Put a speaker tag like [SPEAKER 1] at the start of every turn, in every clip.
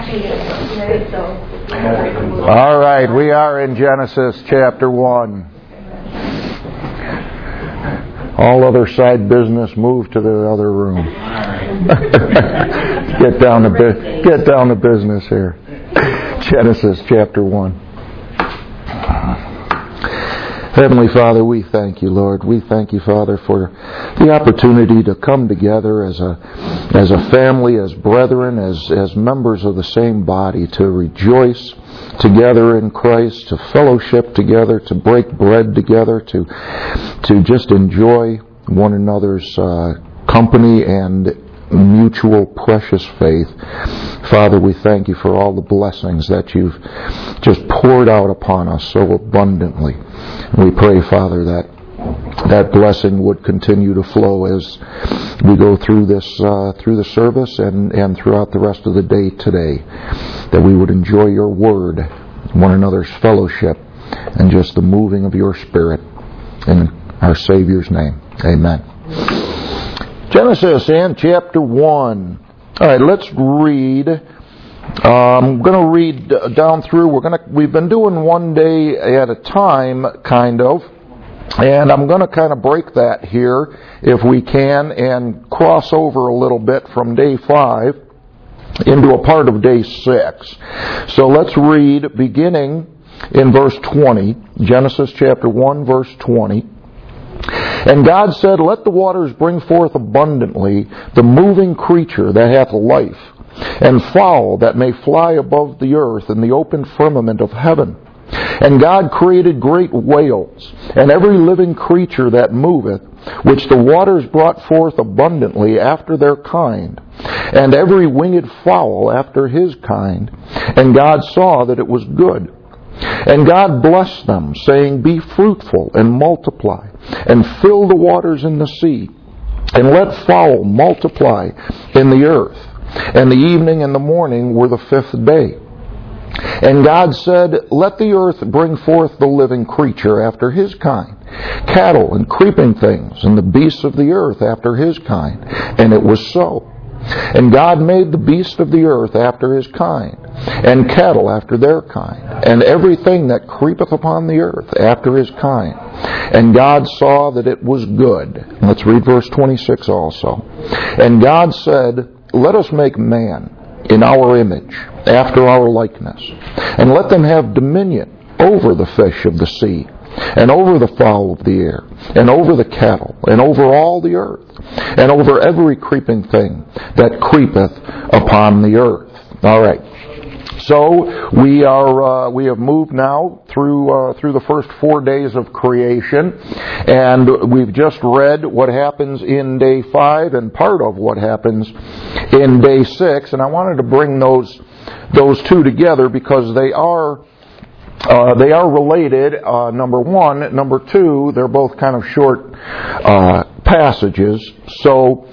[SPEAKER 1] All right, we are in Genesis chapter 1. All other side business, move to the other room. Get down to business here. Genesis chapter 1. Heavenly Father, we thank you, Lord. We thank you, Father, for the opportunity to come together as a family, as brethren, as members of the same body, to rejoice together in Christ, to fellowship together, to break bread together, to just enjoy one another's company and mutual precious faith. Father, we thank you for all the blessings that you've just poured out upon us so abundantly. And we pray, Father, that blessing would continue to flow as we go through this through the service and throughout the rest of the day today, that we would enjoy your word, one another's fellowship, and just the moving of your Spirit. In our Savior's name, amen. Genesis and chapter 1. All right, let's read. I'm going to read down through. We've been doing one day at a time, kind of, and I'm going to kind of break that here, if we can, and cross over a little bit from day 5 into a part of day 6. So let's read, beginning in verse 20, Genesis chapter 1, verse 20. And God said, Let the waters bring forth abundantly the moving creature that hath life, and fowl that may fly above the earth in the open firmament of heaven. And God created great whales, and every living creature that moveth, which the waters brought forth abundantly after their kind, and every winged fowl after his kind. And God saw that it was good. And God blessed them, saying, Be fruitful and multiply, and fill the waters in the sea, and let fowl multiply in the earth. And the evening and the morning were the 5th day. And God said, Let the earth bring forth the living creature after his kind, cattle and creeping things, and the beasts of the earth after his kind. And it was so. And God made the beasts of the earth after his kind, and cattle after their kind, and everything that creepeth upon the earth after his kind. And God saw that it was good. Let's read verse 26 also. And God said, Let us make man in our image, after our likeness, and let them have dominion over the fish of the sea, and over the fowl of the air, and over the cattle, and over all the earth, and over every creeping thing that creepeth upon the earth. All right. So we have moved now through the first 4 days of creation, and we've just read what happens in day 5 and part of what happens in day 6. And I wanted to bring those two together because they are related. Number one, number two, they're both kind of short passages. So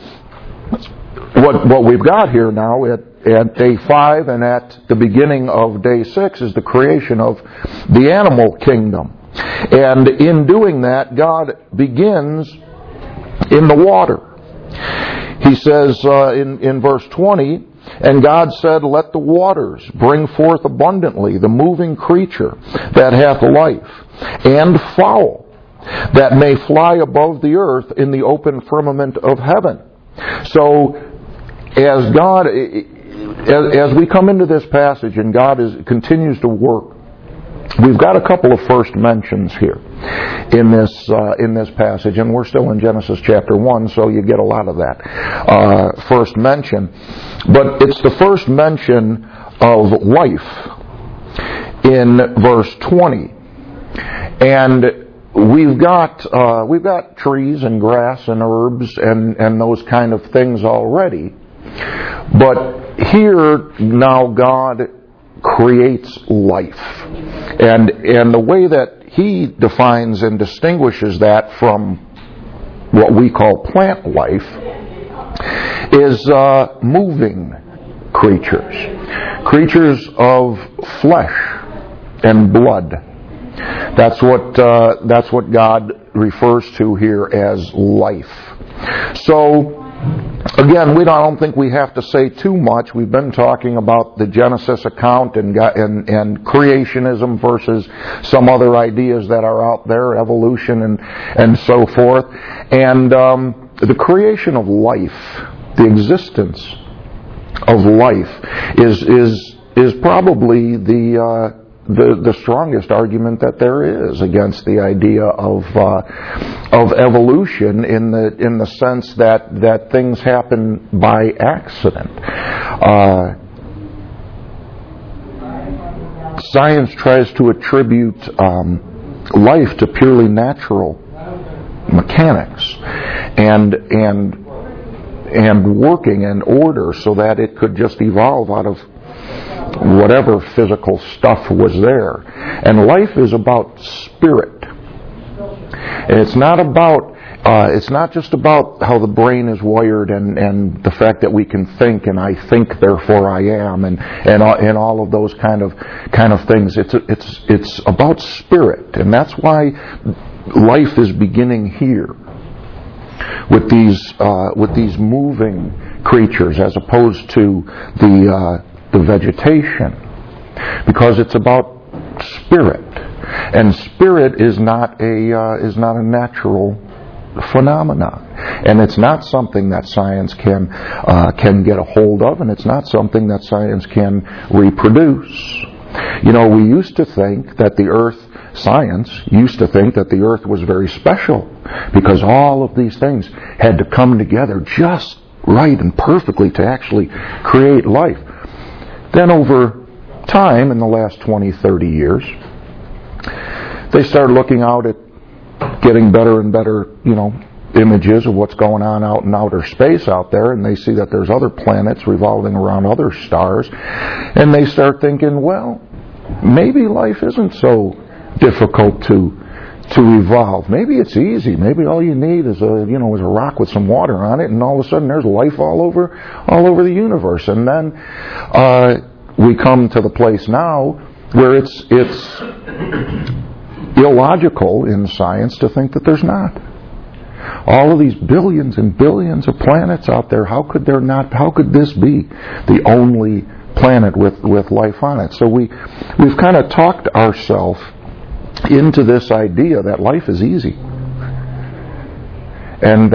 [SPEAKER 1] what we've got here now at day 5 and at the beginning of day 6 is the creation of the animal kingdom. And in doing that, God begins in the water. He says in verse 20, And God said, Let the waters bring forth abundantly the moving creature that hath life, and fowl that may fly above the earth in the open firmament of heaven. So as we come into this passage and God continues to work, we've got a couple of first mentions here in this passage, and we're still in Genesis chapter 1, so you get a lot of that first mention. But it's the first mention of life in verse 20, and we've got trees and grass and herbs and those kind of things already. But here now God creates life. And the way that he defines and distinguishes that from what we call plant life is moving creatures of flesh and blood. That's what God refers to here as life. So again, I don't think we have to say too much. We've been talking about the Genesis account and creationism versus some other ideas that are out there, evolution and so forth. And the creation of life, the existence of life, is probably the strongest argument that there is against the idea of evolution in the sense that things happen by accident. Science tries to attribute life to purely natural mechanics and working and order, so that it could just evolve out of whatever physical stuff was there. And life is about spirit. And it's not just about how the brain is wired and the fact that we can think, and I think therefore I am, and all of those kind of things. It's about spirit, and that's why life is beginning here with these moving creatures as opposed to the vegetation, because it's about spirit, and spirit is not a natural phenomenon, and it's not something that science can get a hold of, and it's not something that science can reproduce. We used to think that science used to think that the earth was very special because all of these things had to come together just right and perfectly to actually create life. Then over time, in the last 20, 30 years, they started looking out at getting better and better, images of what's going on out in outer space out there, and they see that there's other planets revolving around other stars, and they start thinking, well, maybe life isn't so difficult to evolve. Maybe it's easy. Maybe all you need is a rock with some water on it, and all of a sudden there's life all over the universe. And then we come to the place now where it's illogical in science to think that there's not. All of these billions and billions of planets out there, how could this be the only planet with life on it? So we've kind of talked ourselves into this idea that life is easy, and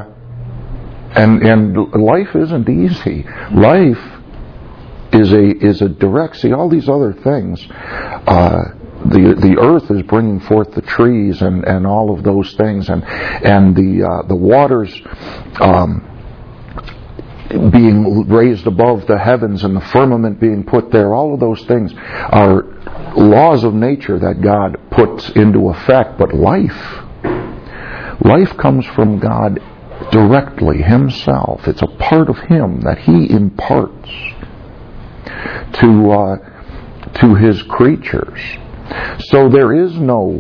[SPEAKER 1] life isn't easy. Life is a direct. See, all these other things. The earth is bringing forth the trees and all of those things, and the waters being raised above the heavens and the firmament being put there. All of those things are laws of nature that God puts into effect. But life comes from God directly Himself. It's a part of Him that He imparts to His creatures. So there is no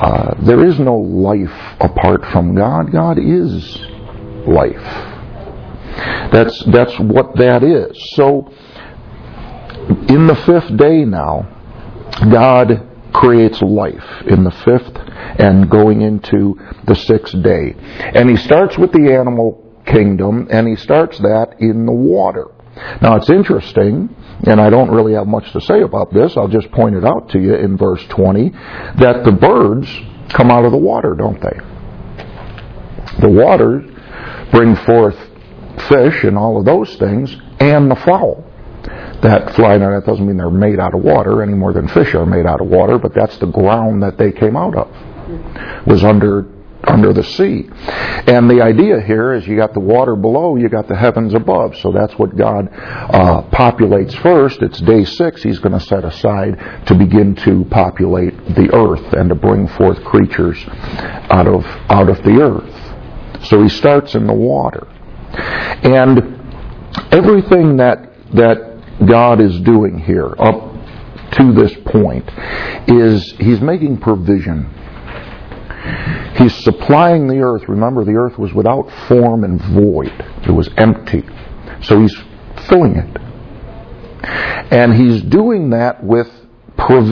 [SPEAKER 1] life apart from God. God is life. That's what that is. So in the fifth day now, God creates life in the fifth and going into the sixth day. And He starts with the animal kingdom, and He starts that in the water. Now it's interesting, and I don't really have much to say about this, I'll just point it out to you in verse 20, that the birds come out of the water, don't they? The water bring forth fish and all of those things, and the fowl that fly. Now that doesn't mean they're made out of water any more than fish are made out of water, but that's the ground that they came out of, was under the sea. And the idea here is you got the water below, you got the heavens above. So that's what God populates first. It's day 6 He's going to set aside to begin to populate the earth and to bring forth creatures out of the earth. So He starts in the water. And everything that God is doing here up to this point is He's making provision. He's supplying the earth. Remember, the earth was without form and void. It was empty. So He's filling it. And He's doing that with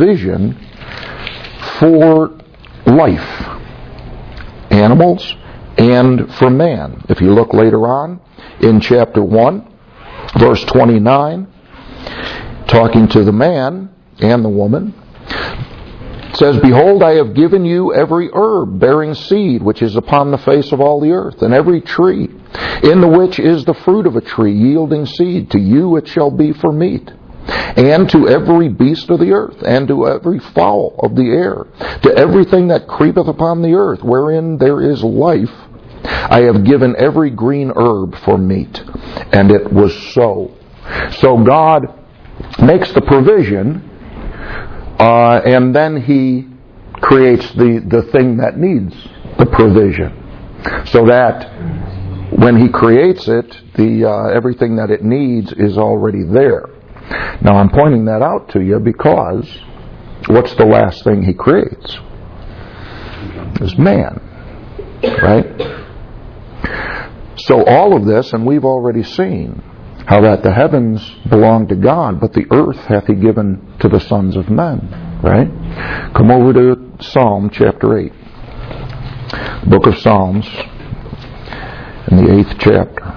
[SPEAKER 1] provision for life. Animals and for man. If you look later on in chapter 1, verse 29, talking to the man and the woman, it says, "Behold, I have given you every herb bearing seed which is upon the face of all the earth, and every tree in the which is the fruit of a tree yielding seed. To you it shall be for meat. And to every beast of the earth, and to every fowl of the air, to everything that creepeth upon the earth, wherein there is life, I have given every green herb for meat." And it was so. So God makes the provision, and then He creates the thing that needs the provision. So that when He creates it, everything that it needs is already there. Now I'm pointing that out to you because what's the last thing He creates? Is man. Right? So all of this, and we've already seen how that the heavens belong to God, but the earth hath He given to the sons of men. Right? Come over to Psalm chapter 8. Book of Psalms in the 8th chapter.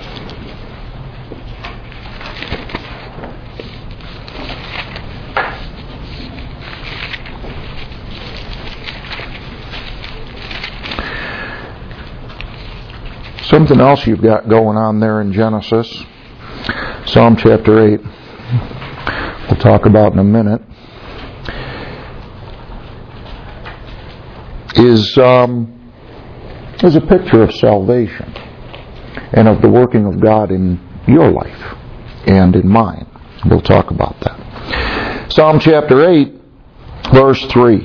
[SPEAKER 1] Something else you've got going on there in Genesis, Psalm chapter 8, we'll talk about in a minute, is a picture of salvation and of the working of God in your life and in mine. We'll talk about that. Psalm chapter 8, verse 3.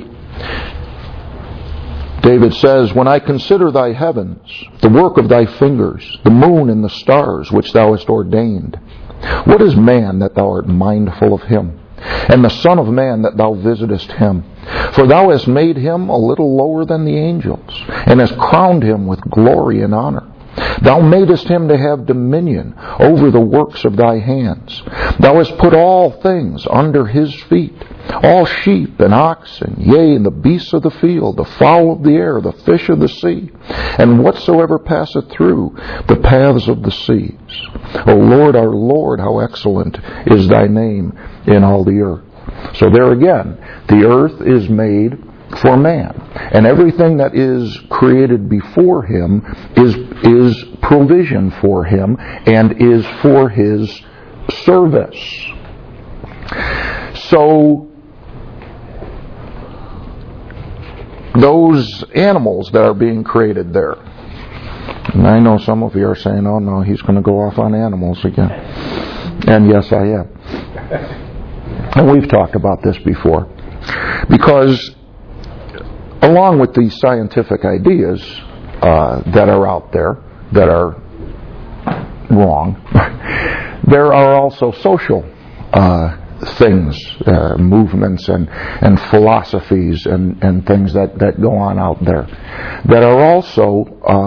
[SPEAKER 1] David says, "When I consider thy heavens, the work of thy fingers, the moon and the stars which thou hast ordained, what is man that thou art mindful of him? And the son of man that thou visitest him? For thou hast made him a little lower than the angels, and hast crowned him with glory and honor. Thou madest him to have dominion over the works of thy hands. Thou hast put all things under his feet, all sheep and oxen, yea, and the beasts of the field, the fowl of the air, the fish of the sea, and whatsoever passeth through the paths of the seas. O Lord, our Lord, how excellent is thy name in all the earth." So there again, the earth is made for man, and everything that is created before him is provision for him and is for his service. So those animals that are being created there, and I know some of you are saying, "Oh no, he's going to go off on animals again." And yes, I am. And we've talked about this before, because along with these scientific ideas that are out there that are wrong, there are also social things, movements and philosophies and things that go on out there that are also,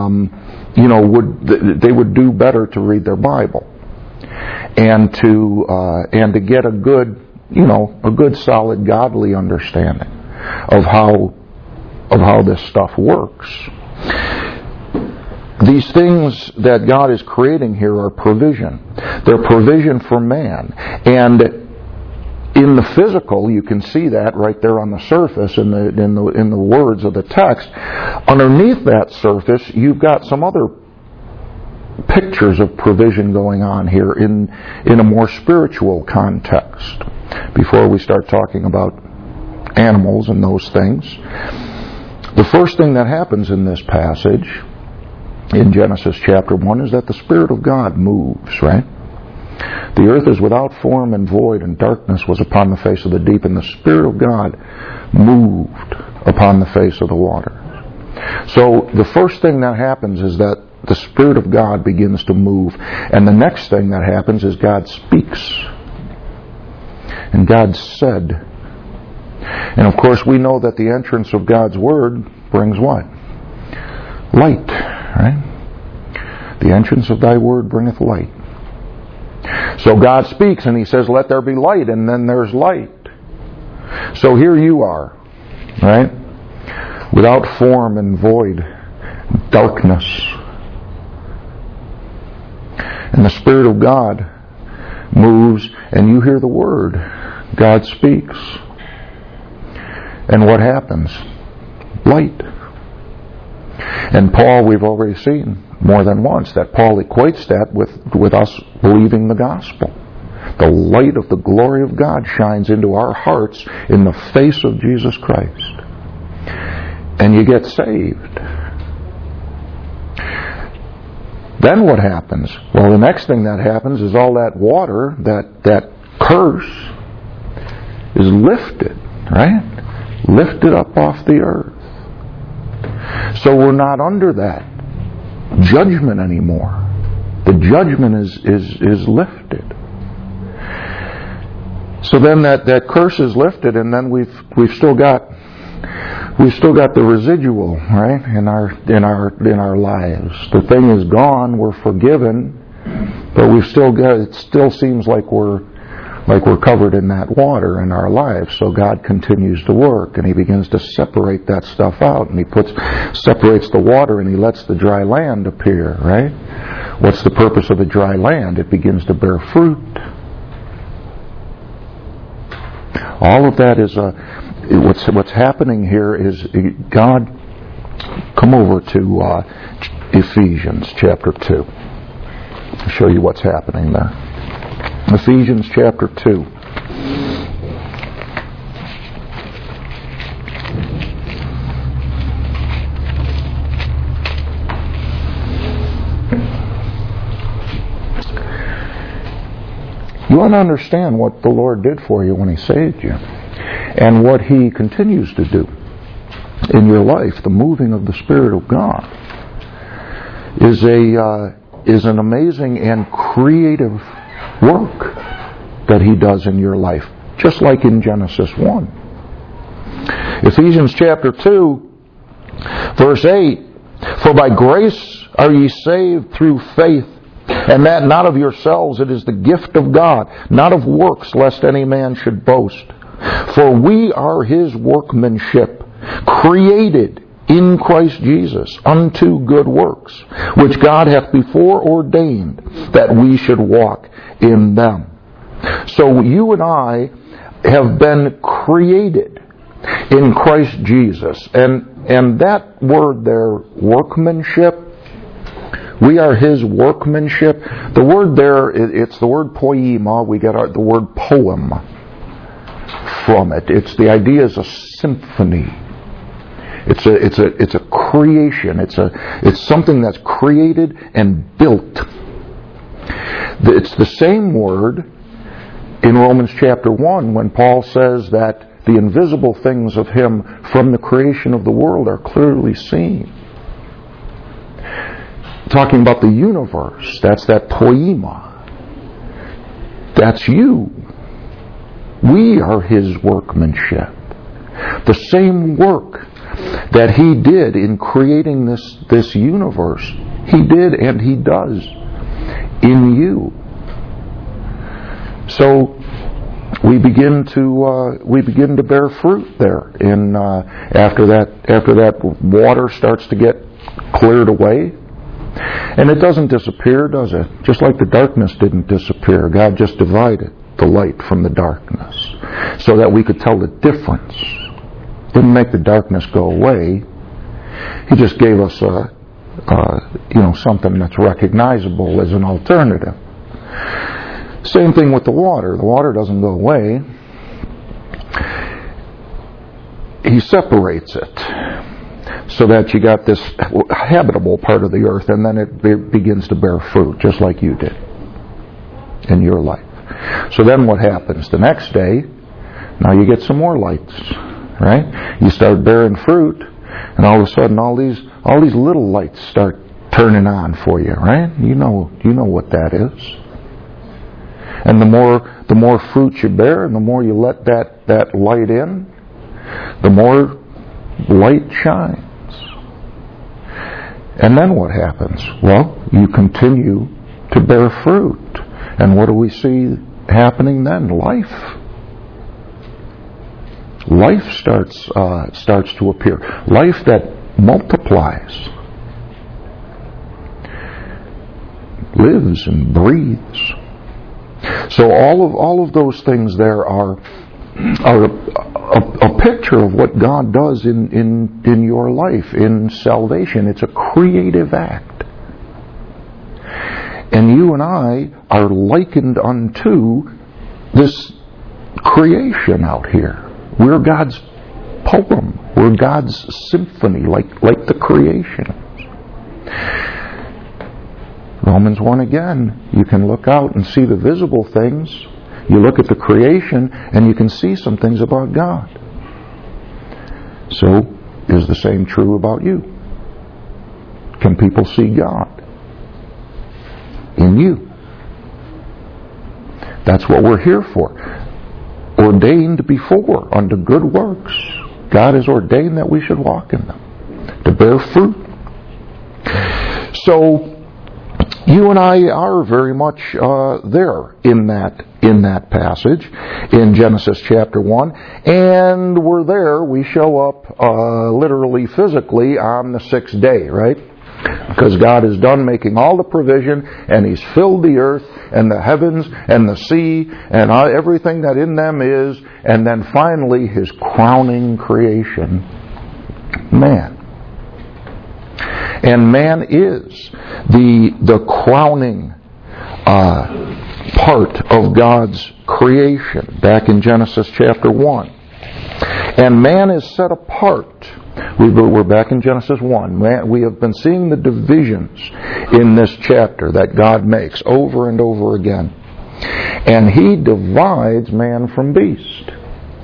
[SPEAKER 1] they would do better to read their Bible and to get a good solid godly understanding of how this stuff works. These things that God is creating here are provision. They're provision for man. And in the physical, you can see that right there on the surface in the words of the text. Underneath that surface, you've got some other pictures of provision going on here in a more spiritual context. Before we start talking about animals and those things, the first thing that happens in this passage in Genesis chapter 1 is that the Spirit of God moves, right? The earth is without form and void, and darkness was upon the face of the deep, and the Spirit of God moved upon the face of the water. So the first thing that happens is that the Spirit of God begins to move, and the next thing that happens is God speaks. And God said. And of course we know that the entrance of God's Word brings what? Light, right? The entrance of thy Word bringeth light. So God speaks and He says, "Let there be light," and then there's light. So here you are, right? Without form and void, darkness. And the Spirit of God moves, and you hear the Word. God speaks. And what happens? Light. And Paul, we've already seen more than once that Paul equates that with us believing the gospel. The light of the glory of God shines into our hearts in the face of Jesus Christ. And you get saved. Then what happens? Well, the next thing that happens is all that water, that curse, is lifted, right? Lifted up off the earth. So we're not under that judgment anymore. The judgment is lifted. So then that curse is lifted, and then we've still got the residual, right, in our lives. The thing is gone, we're forgiven, but we've still got, it still seems like we're covered in that water in our lives. So God continues to work, and He begins to separate that stuff out, and He separates the water, and He lets the dry land appear, right? What's the purpose of the dry land? It begins to bear fruit. All of that is what's happening here is God. Come over to Ephesians chapter 2. I'll show you what's happening there. Ephesians chapter 2. You want to understand what the Lord did for you when He saved you, and what He continues to do in your life. The moving of the Spirit of God is an amazing and creative work that He does in your life, just like in Genesis 1. Ephesians chapter 2, verse 8, "For by grace are ye saved through faith, and that not of yourselves, it is the gift of God, not of works, lest any man should boast. For we are His workmanship, created in Christ Jesus unto good works, which God hath before ordained that we should walk in them." So you and I have been created in Christ Jesus. And that word there, workmanship, we are His workmanship. The word there, it's the word poema. We get the word poem from it. It's the idea is a symphony. It's a creation. It's something that's created and built. It's the same word in Romans chapter 1 when Paul says that the invisible things of Him from the creation of the world are clearly seen. Talking about the universe, that's that poema. That's you. We are His workmanship. The same work that He did in creating this universe, He did and He does in you. So we begin to bear fruit there. In after that water starts to get cleared away. And it doesn't disappear, does it? Just like the darkness didn't disappear. God just divided the light from the darkness so that we could tell the difference. Didn't make the darkness go away. He just gave us something that's recognizable as an alternative. Same thing with the water. The water doesn't go away. He separates it, so that you got this habitable part of the earth, and then it begins to bear fruit, just like you did in your life. So then what happens? The next day, now you get some more lights, right? You start bearing fruit, and all of a sudden all these little lights start turning on for you, right? You know what that is. And the more fruit you bear, and the more you let that light in, the more light shines. And then what happens? Well, you continue to bear fruit. And what do we see happening then? Life. Life starts to appear. Life that multiplies. lives and breathes. So all of those things there are a picture of what God does in your life, in salvation. It's a creative act. And you and I are likened unto this creation out here. We're God's poem. We're God's symphony, like the creation. Romans 1 again, you can look out and see the visible things. You look at the creation and you can see some things about God. So, is the same true about you? Can people see God in you? That's what we're here for. Ordained before unto good works. God has ordained that we should walk in them, to bear fruit. So, you and I are very much there in that passage in Genesis chapter 1, and we're there. We show up literally, physically on the sixth day, right? Because God is done making all the provision, and He's filled the earth and the heavens and the sea and everything that in them is, and then finally His crowning creation, man. And man is the crowning part of God's creation, back in Genesis chapter 1. And man is set apart. We're back in Genesis 1. We have been seeing the divisions in this chapter that God makes over and over again. And He divides man from beast.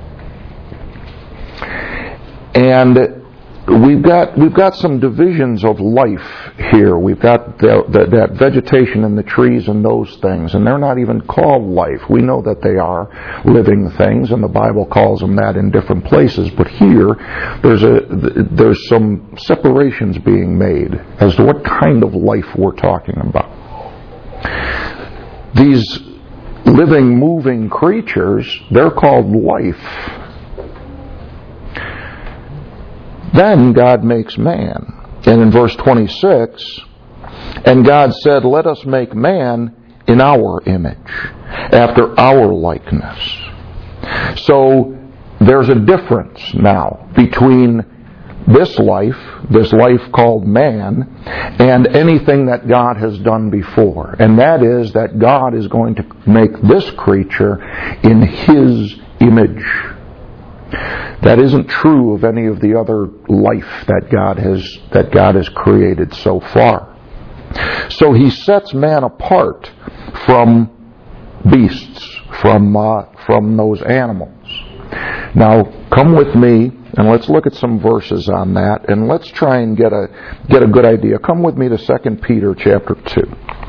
[SPEAKER 1] And we've got some divisions of life here. We've got that vegetation and the trees and those things, and they're not even called life. We know that they are living things, and the Bible calls them that in different places. But here, there's some separations being made as to what kind of life we're talking about. These living, moving creatures, they're called life. Then God makes man. And in verse 26, and God said, let us make man in our image, after our likeness. So there's a difference now between this life called man, and anything that God has done before. And that is that God is going to make this creature in His image. That isn't true of any of the other life that God has created so far. So He sets man apart from beasts, from those animals. Now, come with me and let's look at some verses on that, and let's try and get a good idea. Come with me to 2 Peter chapter 2.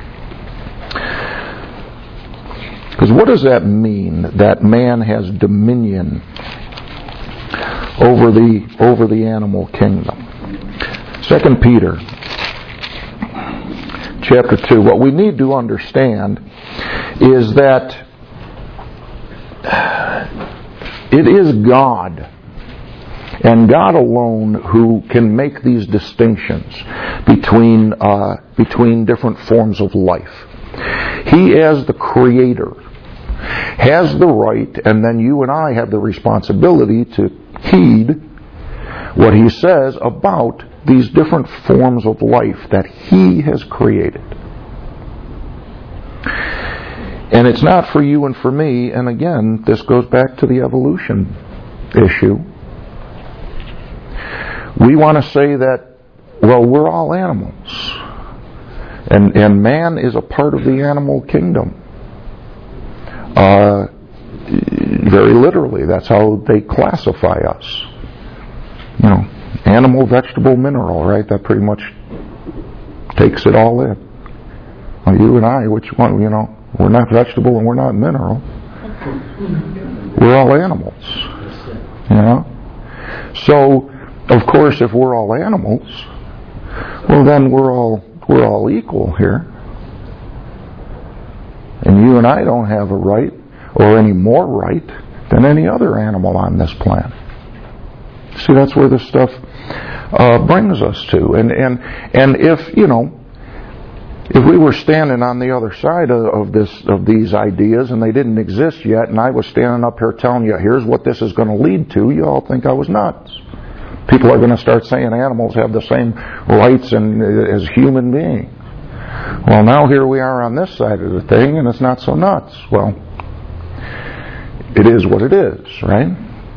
[SPEAKER 1] Because what does that mean, that man has dominion over the animal kingdom? 2 Peter chapter 2. What we need to understand is that it is God, and God alone, who can make these distinctions between different forms of life. He, as the Creator, has the right, and then you and I have the responsibility to heed what He says about these different forms of life that He has created. And it's not for you and for me, and again, this goes back to the evolution issue. We want to say that, well, we're all animals. And man is a part of the animal kingdom. Very literally, that's how they classify us. You know, animal, vegetable, mineral, right? That pretty much takes it all in. Well, you and I, which one, you know, we're not vegetable and we're not mineral. We're all animals. You know? So, of course, if we're all animals, well then we're all equal here. And you and I don't have a right, or any more right, than any other animal on this planet. See, that's where this stuff brings us to. And if, you know, if we were standing on the other side of these ideas and they didn't exist yet, and I was standing up here telling you, here's what this is going to lead to, you all think I was nuts. People are going to start saying animals have the same rights as human beings. Well, now here we are on this side of the thing, and it's not so nuts. Well, it is what it is, right?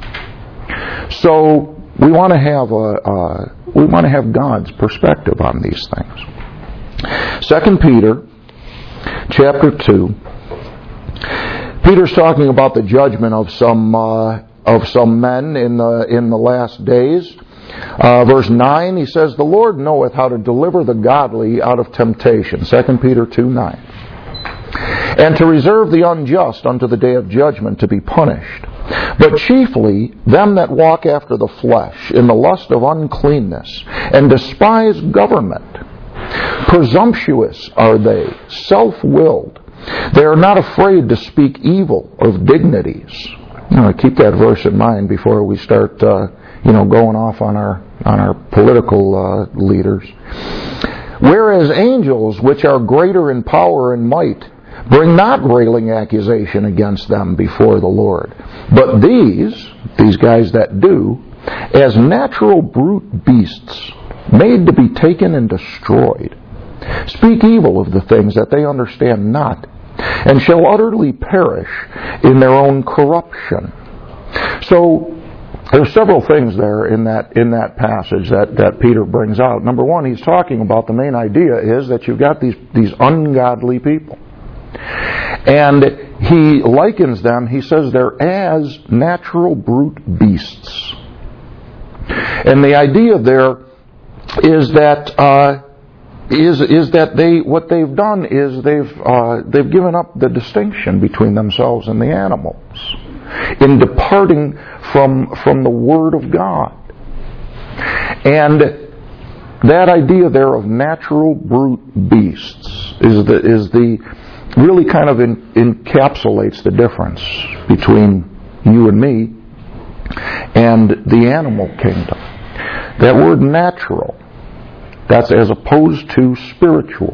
[SPEAKER 1] So we want to have God's perspective on these things. 2 Peter chapter 2. Peter's talking about the judgment of some men in the last days. Verse 9, he says, "The Lord knoweth how to deliver the godly out of temptation." 2 Peter 2:9. "And to reserve the unjust unto the day of judgment to be punished. But chiefly them that walk after the flesh, in the lust of uncleanness, and despise government. Presumptuous are they, self-willed. They are not afraid to speak evil of dignities." Keep that verse in mind before we start, going off on our political leaders. "Whereas angels, which are greater in power and might, bring not railing accusation against them before the Lord. But these guys that do, as natural brute beasts, made to be taken and destroyed, speak evil of the things that they understand not, and shall utterly perish in their own corruption." So there's several things there in that passage that Peter brings out. Number one, he's talking about the main idea is that you've got these ungodly people. And he likens them, he says they're as natural brute beasts. And the idea there is that what they've done is they've given up the distinction between themselves and the animals in departing from the Word of God. And that idea there of natural brute beasts is the really kind of encapsulates the difference between you and me and the animal kingdom. That word natural, that's as opposed to spiritual.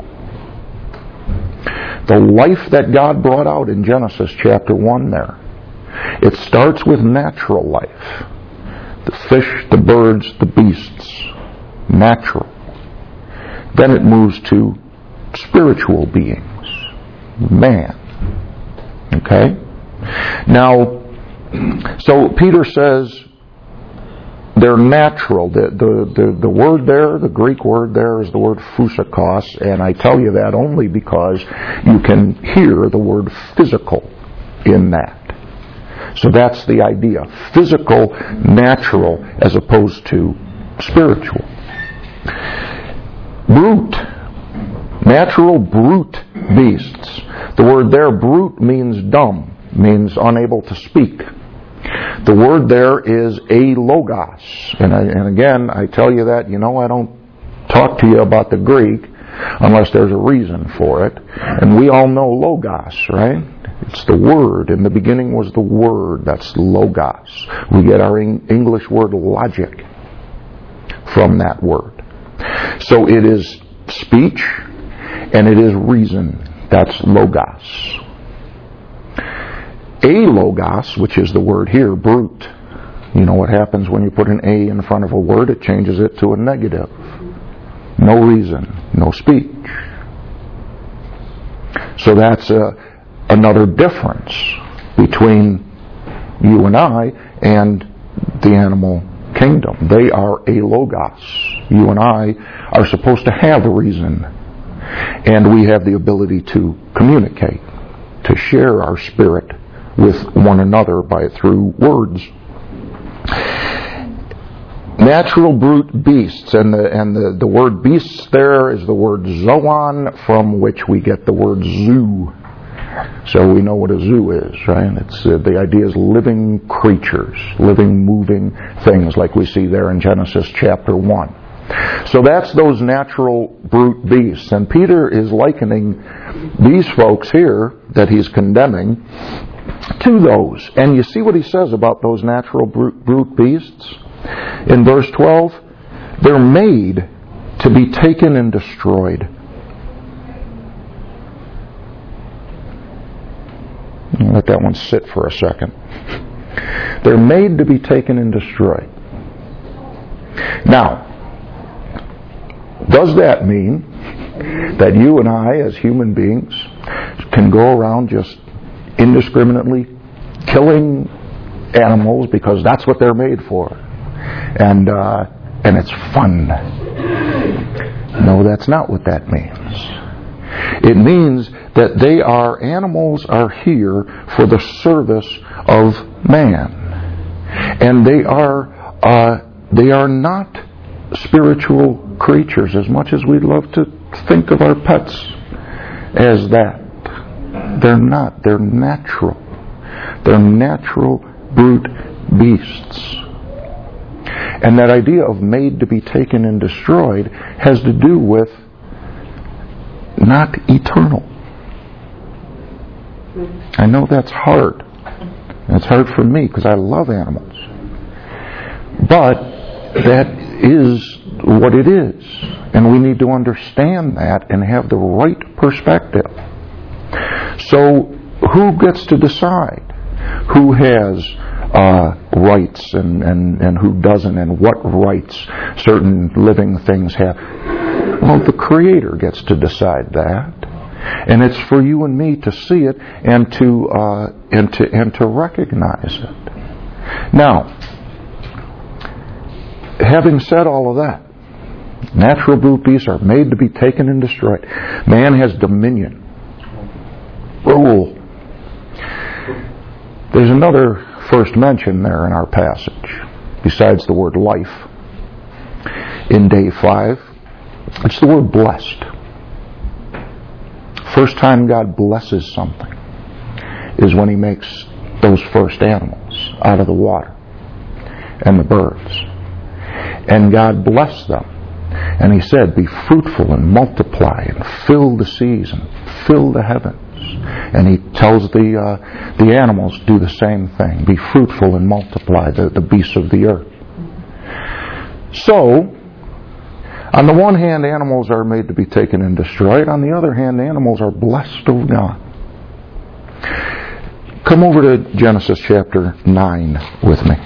[SPEAKER 1] The life that God brought out in Genesis chapter 1 there, it starts with natural life. The fish, the birds, the beasts. Natural. Then it moves to spiritual beings. Man. Okay? Now, so Peter says they're natural. The word there, the Greek word there is the word physikos, and I tell you that only because you can hear the word physical in that. So that's the idea. Physical, natural, as opposed to spiritual. Brute. Natural brute beasts. The word there, brute, means dumb, means unable to speak. The word there is alogos. And again, I tell you that, I don't talk to you about the Greek unless there's a reason for it. And we all know logos, right? It's the word. In the beginning was the word. That's logos. We get our English word logic from that word. So it is speech and it is reason. That's logos. Alogos, which is the word here, brute. You know what happens when you put an A in front of a word? It changes it to a negative. No reason, no speech. So that's another difference between you and I and the animal kingdom. They are alogos. You and I are supposed to have a reason, and we have the ability to communicate, to share our spirit with one another through words. Natural brute beasts, and the word beasts there is the word zoon, from which we get the word zoo. So we know what a zoo is, right? It's the idea is living creatures, living, moving things, like we see there in Genesis chapter 1. So that's those natural brute beasts, and Peter is likening these folks here that he's condemning to those. And you see what he says about those natural brute beasts? In verse 12, they're made to be taken and destroyed. Let that one sit for a second. They're made to be taken and destroyed. Now, does that mean that you and I, as human beings, can go around just indiscriminately killing animals because that's what they're made for, and it's fun? No, that's not what that means. It means that animals are here for the service of man, and they are not spiritual creatures, as much as we'd love to think of our pets as that. They're not. They're natural. They're natural brute beasts. And that idea of made to be taken and destroyed has to do with not eternal. I know that's hard. It's hard for me because I love animals. But that is what it is. And we need to understand that and have the right perspective. So who gets to decide who has rights and who doesn't, and what rights certain living things have? Well, the Creator gets to decide that. And it's for you and me to see it and to recognize it. Now, having said all of that, natural brute beasts are made to be taken and destroyed. Man has dominion, rule. There's another first mention there in our passage, besides the word life. In day 5, it's the word blessed. First time God blesses something is when He makes those first animals out of the water and the birds. And God blessed them. And He said, be fruitful and multiply and fill the seas and fill the heavens. And He tells the animals do the same thing. Be fruitful and multiply, the beasts of the earth. So, on the one hand, animals are made to be taken and destroyed. On the other hand, animals are blessed of God. Come over to Genesis chapter 9 with me.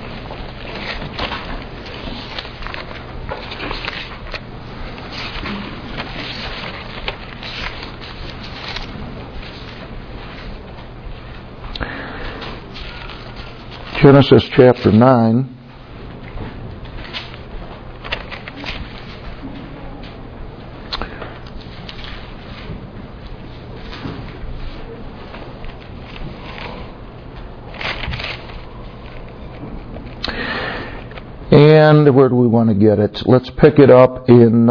[SPEAKER 1] Genesis chapter 9. And where do we want to get it? Let's pick it up in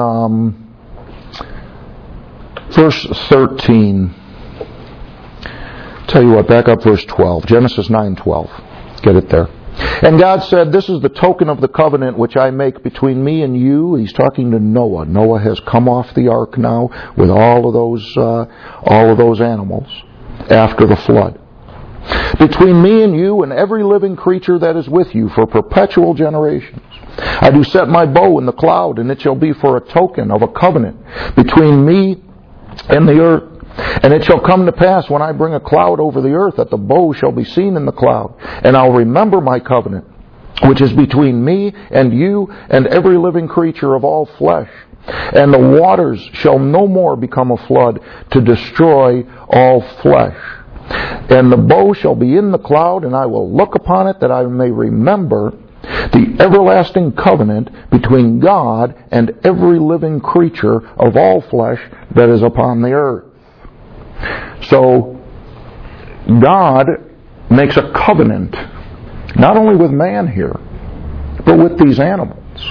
[SPEAKER 1] verse 13. Tell you what, back up verse 12. Genesis 9:12. Get it there. And God said, this is the token of the covenant which I make between me and you. He's talking to Noah. Noah has come off the ark now with all of those animals after the flood. Between me and you and every living creature that is with you for perpetual generations. I do set my bow in the cloud, and it shall be for a token of a covenant between me and the earth. And it shall come to pass when I bring a cloud over the earth that the bow shall be seen in the cloud. And I'll remember my covenant, which is between me and you and every living creature of all flesh. And the waters shall no more become a flood to destroy all flesh. And the bow shall be in the cloud, and I will look upon it that I may remember the everlasting covenant between God and every living creature of all flesh that is upon the earth. So, God makes a covenant, not only with man here, but with these animals.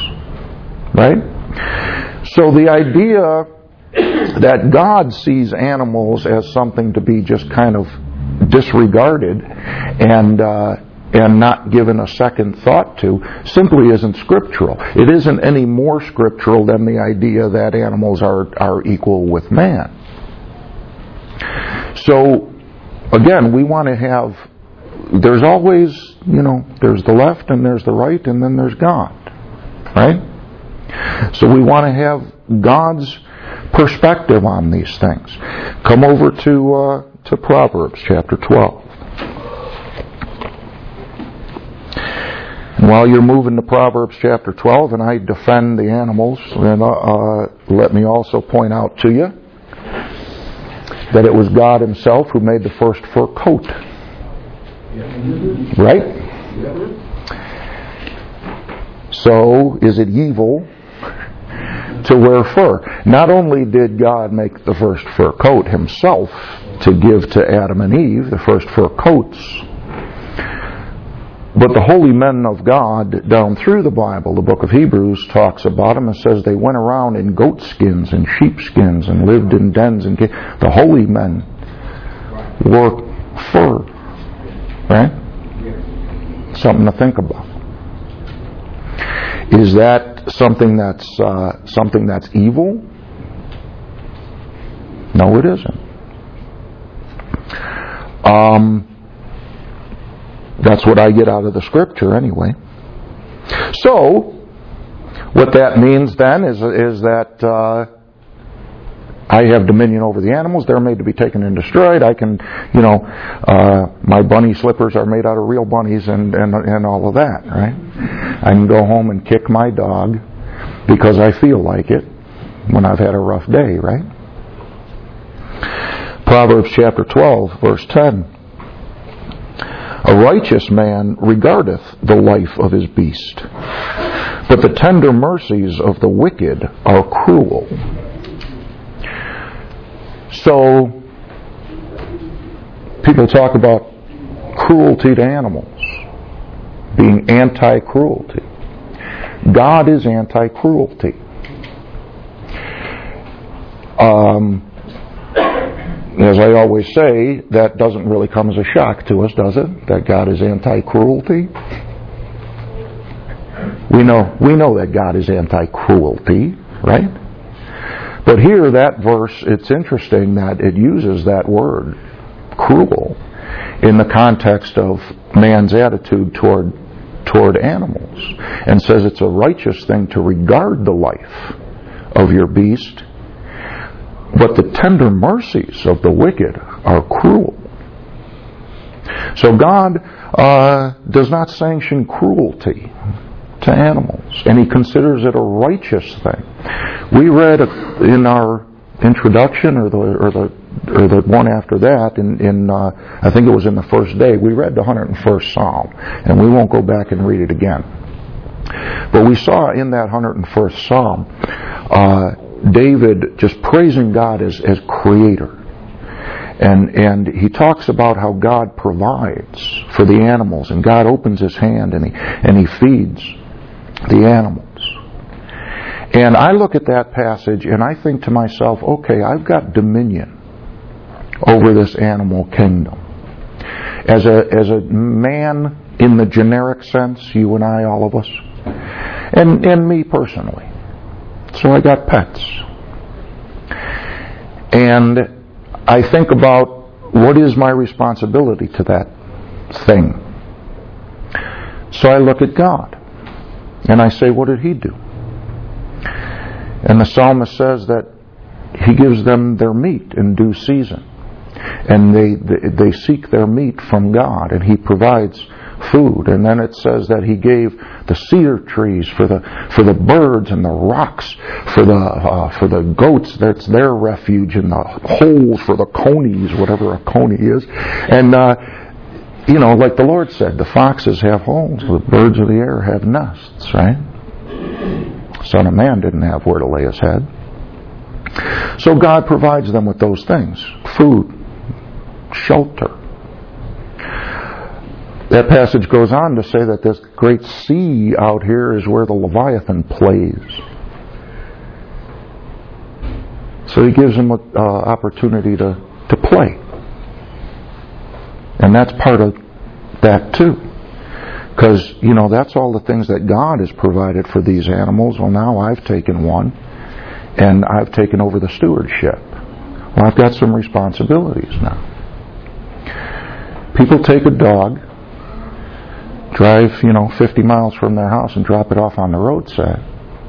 [SPEAKER 1] Right? So the idea that God sees animals as something to be just kind of disregarded and not given a second thought to simply isn't scriptural. It isn't any more scriptural than the idea that animals are equal with man. So, again, we want to have, there's always, there's the left and there's the right and then there's God. Right? So we want to have God's perspective on these things. Come over to Proverbs chapter 12. While you're moving to Proverbs chapter 12, and I defend the animals, and let me also point out to you that it was God Himself who made the first fur coat. Right? So, is it evil to wear fur? Not only did God make the first fur coat Himself to give to Adam and Eve, the first fur coats, but the holy men of God down through the Bible, the book of Hebrews talks about them and says they went around in goat skins and sheep skins and lived in dens and caves. The holy men wore fur. Right? Something to think about. Is that something that's evil? No, it isn't. That's what I get out of the Scripture anyway. So, what that means then is that I have dominion over the animals. They're made to be taken and destroyed. I can, my bunny slippers are made out of real bunnies and all of that, right? I can go home and kick my dog because I feel like it when I've had a rough day, right? Proverbs chapter 12, verse 10. A righteous man regardeth the life of his beast, but the tender mercies of the wicked are cruel. So, people talk about cruelty to animals, being anti-cruelty. God is anti-cruelty. As I always say, that doesn't really come as a shock to us, does it? That God is anti-cruelty. We know that God is anti-cruelty, right? But here, that verse, it's interesting that it uses that word, cruel, in the context of man's attitude toward animals, and says it's a righteous thing to regard the life of your beast, but the tender mercies of the wicked are cruel. So God does not sanction cruelty to animals, and He considers it a righteous thing. We read in our introduction, or the one after that, in I think it was in the first day, we read the 101st Psalm, and we won't go back and read it again. But we saw in that 101st Psalm David just praising God as Creator. And he talks about how God provides for the animals, and God opens His hand and He feeds the animals. And I look at that passage and I think to myself, okay, I've got dominion over this animal kingdom. As a man in the generic sense, you and I, all of us, and me personally. So I got pets. And I think about what is my responsibility to that thing. So I look at God and I say, what did He do? And the psalmist says that He gives them their meat in due season. And they seek their meat from God, and He provides food. And then it says that He gave the cedar trees for the birds, and the rocks for the goats. That's their refuge, and the holes for the conies, whatever a coney is. And like the Lord said, the foxes have holes, the birds of the air have nests, right? Son of Man didn't have where to lay His head. So God provides them with those things: food, shelter. That passage goes on to say that this great sea out here is where the Leviathan plays. So He gives them an opportunity to play. And that's part of that too. Because, that's all the things that God has provided for these animals. Well, now I've taken one, and I've taken over the stewardship. Well, I've got some responsibilities now. People take a dog, drive, 50 miles from their house and drop it off on the roadside.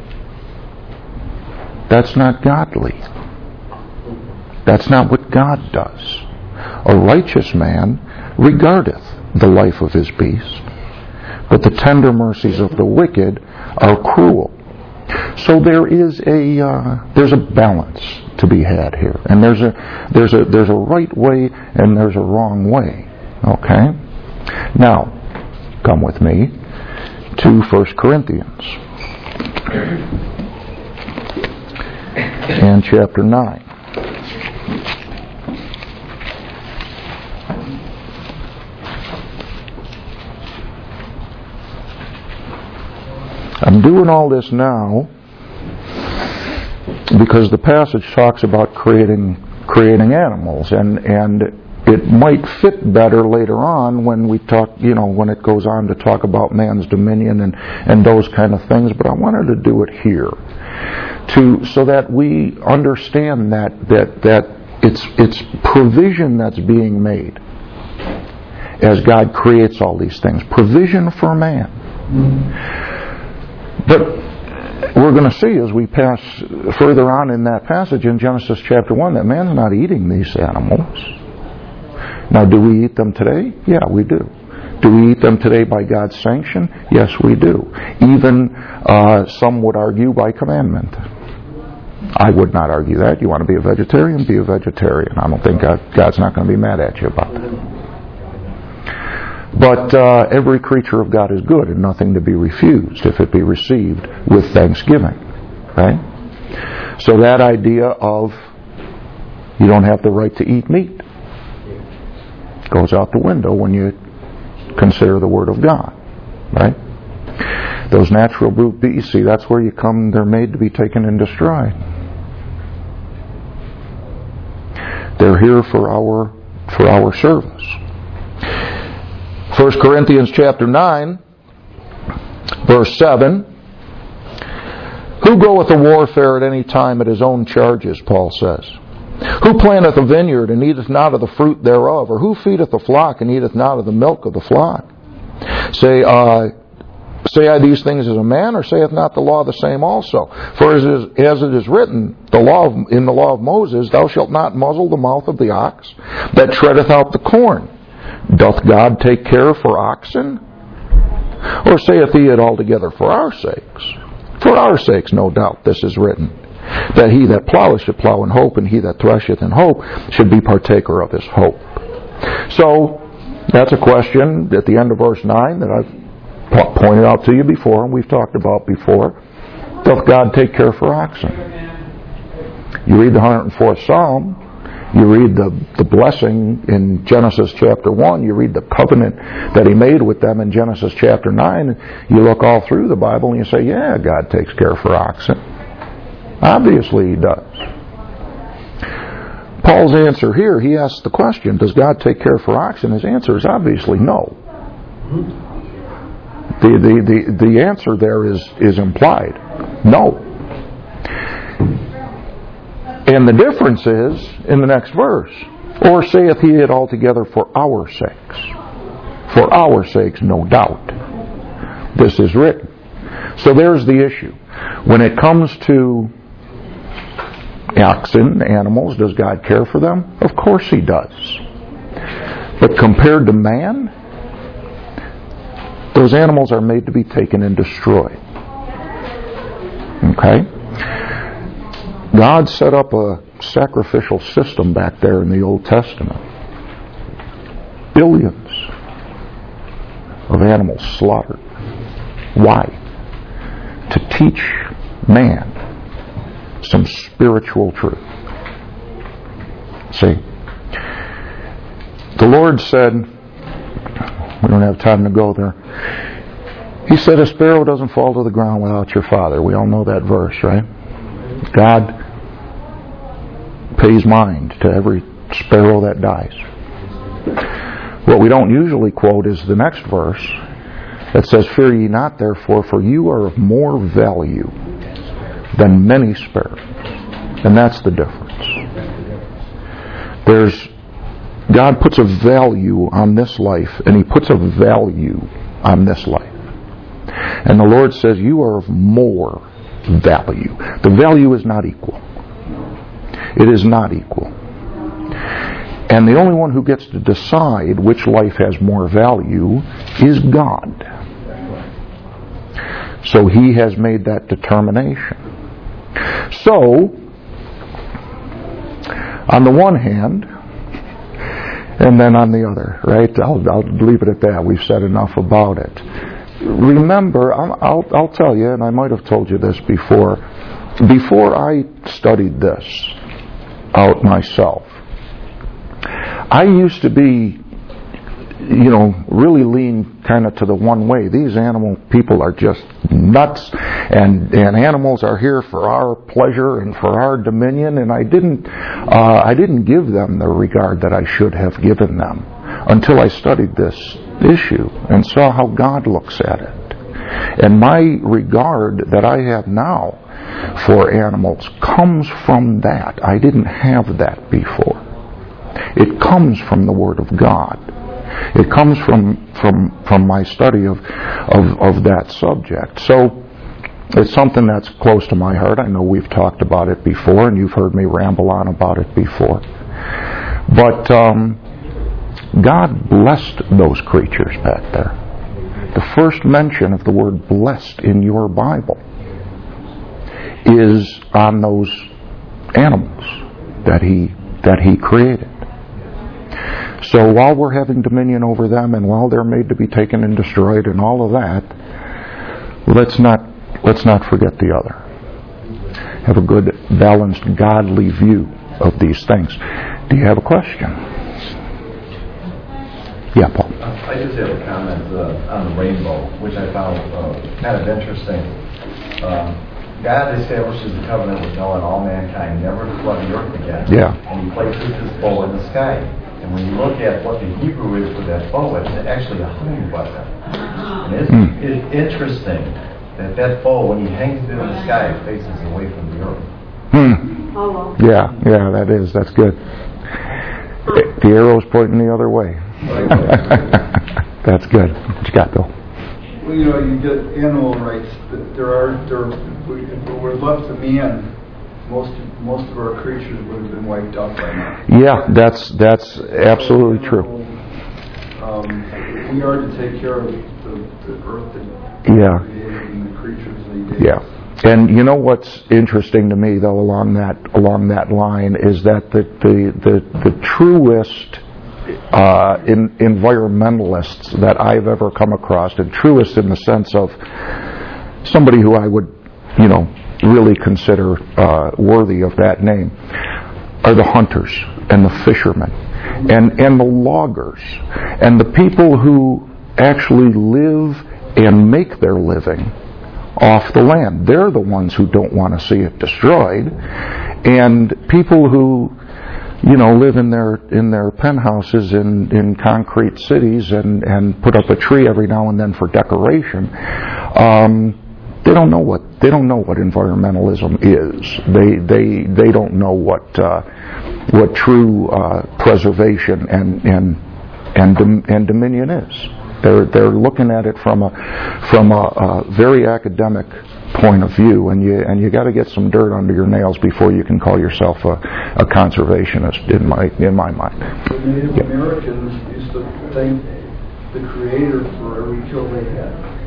[SPEAKER 1] That's not godly. That's not what God does. A righteous man regardeth the life of his beast, but the tender mercies of the wicked are cruel. So there's a balance to be had here, and there's a right way and there's a wrong way. Okay? Now, come with me to 1 Corinthians and chapter 9. I'm doing all this now because the passage talks about creating animals, and it might fit better later on when we talk, when it goes on to talk about man's dominion and those kind of things. But I wanted to do it here, so that we understand that it's provision that's being made as God creates all these things. Provision for man. But we're going to see as we pass further on in that passage in Genesis chapter 1 that man's not eating these animals. Now, do we eat them today? Yeah, we do. Do we eat them today by God's sanction? Yes, we do. Even some would argue by commandment. I would not argue that. You want to be a vegetarian? Be a vegetarian. I don't think God's not going to be mad at you about that. But every creature of God is good and nothing to be refused if it be received with thanksgiving. Right? So that idea of you don't have the right to eat meat goes out the window when you consider the Word of God. Right? Those natural brute beasts, see, that's where you come, they're made to be taken into stride. They're here for our service. 1 Corinthians chapter 9, verse 7. Who goeth to warfare at any time at his own charges, Paul says. Who planteth a vineyard and eateth not of the fruit thereof? Or who feedeth the flock and eateth not of the milk of the flock? Say I these things as a man, or saith not the law the same also? For as it is written, in the law of Moses, thou shalt not muzzle the mouth of the ox that treadeth out the corn. Doth God take care for oxen? Or saith he it altogether for our sakes? For our sakes, no doubt, this is written, that he that ploweth should plow in hope, and he that thresheth in hope should be partaker of his hope. So, that's a question at the end of verse 9 that I've pointed out to you before, and we've talked about before. Doth God take care for oxen? You read the 104th Psalm, you read the blessing in Genesis chapter 1, you read the covenant that he made with them in Genesis chapter 9, you look all through the Bible and you say, yeah, God takes care for oxen. Obviously he does. Paul's answer here, he asks the question, does God take care for oxen? His answer is obviously no. The answer there is implied. No. And the difference is in the next verse. Or saith he it altogether for our sakes? For our sakes, no doubt. This is written. So there's the issue. When it comes to oxen, animals, does God care for them? Of course he does. But compared to man, those animals are made to be taken and destroyed. Okay? God set up a sacrificial system back there in the Old Testament. Billions of animals slaughtered. Why? To teach man some spiritual truth. See? The Lord said, we don't have time to go there. He said, a sparrow doesn't fall to the ground without your Father. We all know that verse, right? God pays mind to every sparrow that dies. What we don't usually quote is the next verse that says, fear ye not therefore, for you are of more value than many sparrows. And that's the difference. God puts a value on this life, and he puts a value on this life. And the Lord says, you are of more value. The value is not equal. It is not equal. And the only one who gets to decide which life has more value is God. So He has made that determination. So, on the one hand, and then on the other, right? I'll leave it at that. We've said enough about it. Remember, I'll tell you, and I might have told you this before. Before I studied this out myself, I used to be, really lean kind of to the one way. These animal people are just nuts, and animals are here for our pleasure and for our dominion, and I didn't give them the regard that I should have given them until I studied this issue and saw how God looks at it. And my regard that I have now for animals comes from that. I didn't have that before. It comes from the Word of God. It comes from my study of that subject. So it's something that's close to my heart. I know we've talked about it before, and you've heard me ramble on about it before. But God blessed those creatures back there. The first mention of the word blessed in your Bible is on those animals that He created. So while we're having dominion over them, and while they're made to be taken and destroyed, and all of that, let's not forget the other. Have a good, balanced, godly view of these things. Do you have a question? Yeah, Paul.
[SPEAKER 2] I just have a comment on the rainbow, which I found kind of interesting. God establishes the covenant with Noah and all mankind never to flood the earth again.
[SPEAKER 1] Yeah.
[SPEAKER 2] And He places His bow in the sky. And when you look at what the Hebrew is for that bow, it's actually a hunting weapon. And it's interesting that bow, when He hangs it in the sky, it faces away from the earth.
[SPEAKER 1] Yeah, that is. That's good. The arrow's pointing the other way. That's good. What you got, Bill?
[SPEAKER 3] Well, you get animal rights. We're left to man. Most of our creatures would have been wiped out by now.
[SPEAKER 1] Yeah, that's absolutely true.
[SPEAKER 3] We are to take care of the earth that created and the creatures they did.
[SPEAKER 1] Yeah. And you know what's interesting to me, though, along that line, is that the truest environmentalists that I've ever come across, and truest in the sense of somebody who I would, really consider worthy of that name, are the hunters and the fishermen and the loggers and the people who actually live and make their living off the land. They're the ones who don't want to see it destroyed. And people who live in their penthouses in concrete cities and put up a tree every now and then for decoration. They don't know what environmentalism is. They don't know what true preservation and dominion is. They're looking at it from a very academic point of view, and you got to get some dirt under your nails before you can call yourself a conservationist. In my mind.
[SPEAKER 3] The Native Americans used to thank the Creator for every kill they had.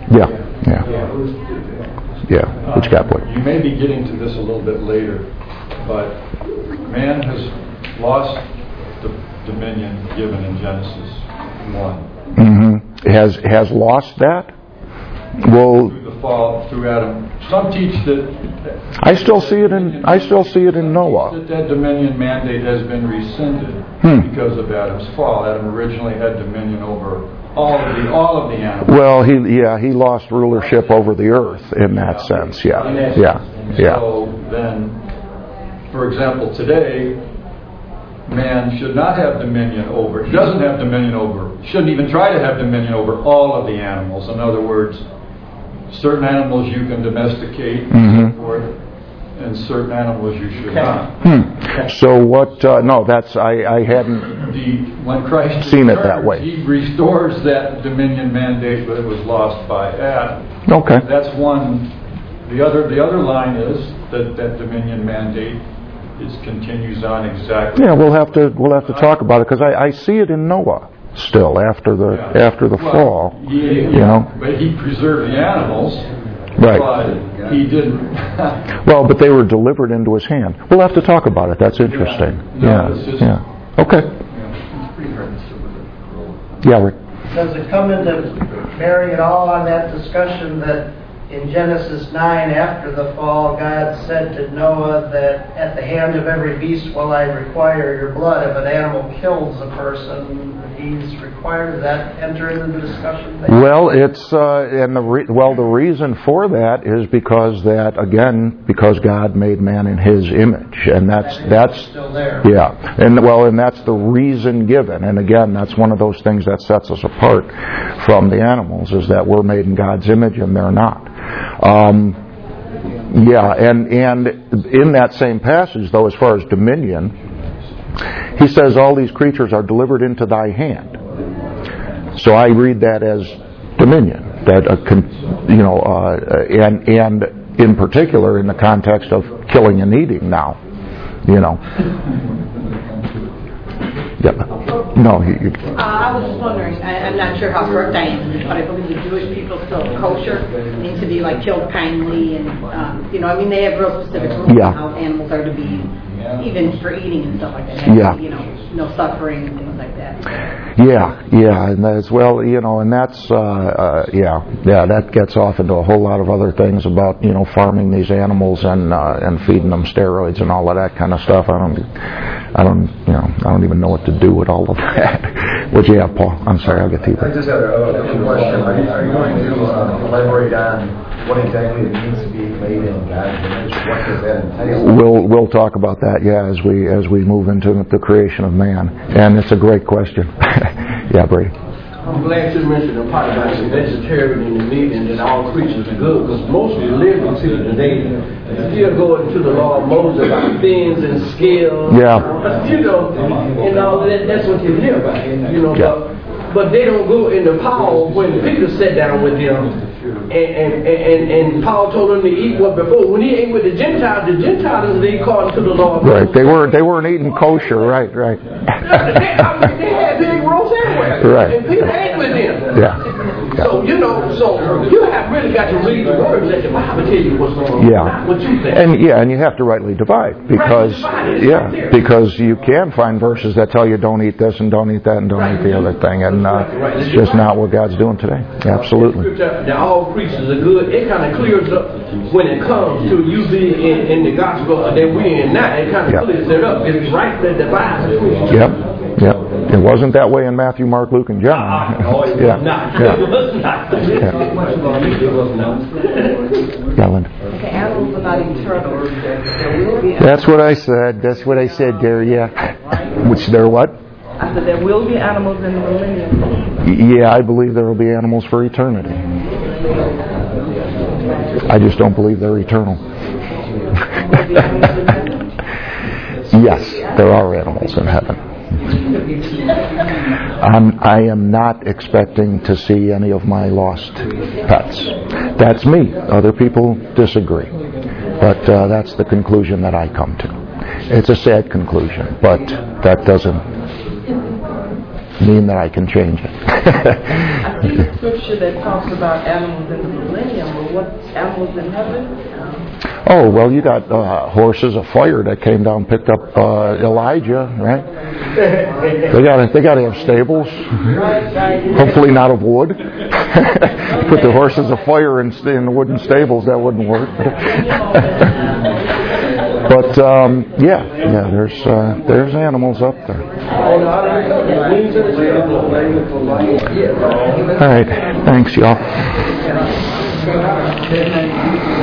[SPEAKER 1] Yeah. What you got, boy?
[SPEAKER 4] You may be getting to this a little bit later, but man has lost the dominion given in Genesis 1.
[SPEAKER 1] Mm-hmm. Has lost that? Well,
[SPEAKER 4] Through the fall, through Adam. Some teach that
[SPEAKER 1] I still see it in Noah.
[SPEAKER 4] That dominion mandate has been rescinded because of Adam's fall. Adam originally had dominion over all of the animals.
[SPEAKER 1] Well, he lost rulership over the earth in that sense. Yeah.
[SPEAKER 4] So then, for example, today, man should not have dominion over. He doesn't have dominion over. Shouldn't even try to have dominion over all of the animals. In other words, certain animals you can domesticate and so forth, and certain animals you should not.
[SPEAKER 1] So what? No, that's I hadn't
[SPEAKER 4] when Christ
[SPEAKER 1] seen it that way.
[SPEAKER 4] He restores that dominion mandate that was lost by Adam.
[SPEAKER 1] Okay.
[SPEAKER 4] That's one. The other line is that dominion mandate continues on exactly.
[SPEAKER 1] Yeah, we'll have to talk about it because I see it in Noah still after the fall.
[SPEAKER 4] But he preserved the animals.
[SPEAKER 1] Right.
[SPEAKER 4] But he didn't.
[SPEAKER 1] Well, but they were delivered into his hand. We'll have to talk about it. That's interesting. Yeah. Okay. Yeah, Rick.
[SPEAKER 5] Does it come into bearing at all on that discussion that in Genesis 9, after the fall, God said to Noah that at the hand of every beast will I require your blood. If an animal kills a person, he's required. Does that enter into the discussion?
[SPEAKER 1] Well, it's the reason for that is because God made man in His image, and that's
[SPEAKER 5] still there.
[SPEAKER 1] Yeah, and that's the reason given. And again, that's one of those things that sets us apart from the animals, is that we're made in God's image and they're not. And in that same passage, though, as far as dominion, he says all these creatures are delivered into thy hand. So I read that as dominion, and in particular in the context of killing and eating. Now, No.
[SPEAKER 6] I was just wondering, I'm not sure how correct I am, but I believe the Jewish people still kosher need to be like killed kindly, and they have real specific rules on how animals are to be, even for eating and stuff like that. No suffering and things like that.
[SPEAKER 1] And as well, and that's that gets off into a whole lot of other things about farming these animals and feeding them steroids and all of that kind of stuff. I don't even know what to do with all of that. What'd you have, Paul? I'm sorry, I'll get to you.
[SPEAKER 2] I just had a question. Are you going to elaborate on what exactly it means to be made in God's image? What does that entail?
[SPEAKER 1] We'll talk about that, as we move into the creation of man. And it's a great question. Yeah, Brady.
[SPEAKER 3] I'm glad you mentioned the part about the vegetarian and the meat and that all creatures are good, because most of the living people today still go into the law of Moses about fins and scales.
[SPEAKER 1] Yeah.
[SPEAKER 3] And all that, that's what they live by. But they don't go into Paul when Peter sat down with them. And Paul told them to eat what before. When he ate with the Gentiles they called to the law.
[SPEAKER 1] Right. They weren't eating kosher. Right.
[SPEAKER 3] They had big roast everywhere.
[SPEAKER 1] Right.
[SPEAKER 3] And Peter ate with them.
[SPEAKER 1] Yeah.
[SPEAKER 3] So you have really got to read the words that the Bible tell you what's going on. Not what you think.
[SPEAKER 1] And you have to rightly divide, because because you can find verses that tell you don't eat this and don't eat that and don't eat the other thing, and it's just not what God's doing today. Absolutely.
[SPEAKER 3] All creatures are good. It kind of clears up when it comes to you being in the gospel that we're in now. It kind of clears it up. It's right that divides the creatures.
[SPEAKER 1] Yep. It wasn't that way in Matthew, Mark, Luke, and John.
[SPEAKER 3] It was not. It was not.
[SPEAKER 1] Linda.
[SPEAKER 6] Okay, animals are not eternal.
[SPEAKER 1] That's what I said. Gary. Yeah. Which they're what?
[SPEAKER 7] I said there will be animals in the millennium.
[SPEAKER 1] Yeah, I believe there will be animals for eternity. I just don't believe they're eternal. Yes, there are animals in heaven. I am not expecting to see any of my lost pets. That's me. Other people disagree. But that's the conclusion that I come to. It's a sad conclusion, but that doesn't mean that I can change it.
[SPEAKER 7] I see the scripture that talks about animals in the millennium, but what animals in heaven?
[SPEAKER 1] Oh, well, you got horses of fire that came down and picked up Elijah, right? They got to have stables. Hopefully not of wood. Put the horses of fire in the wooden stables, that wouldn't work. But there's animals up there. All right, thanks, y'all.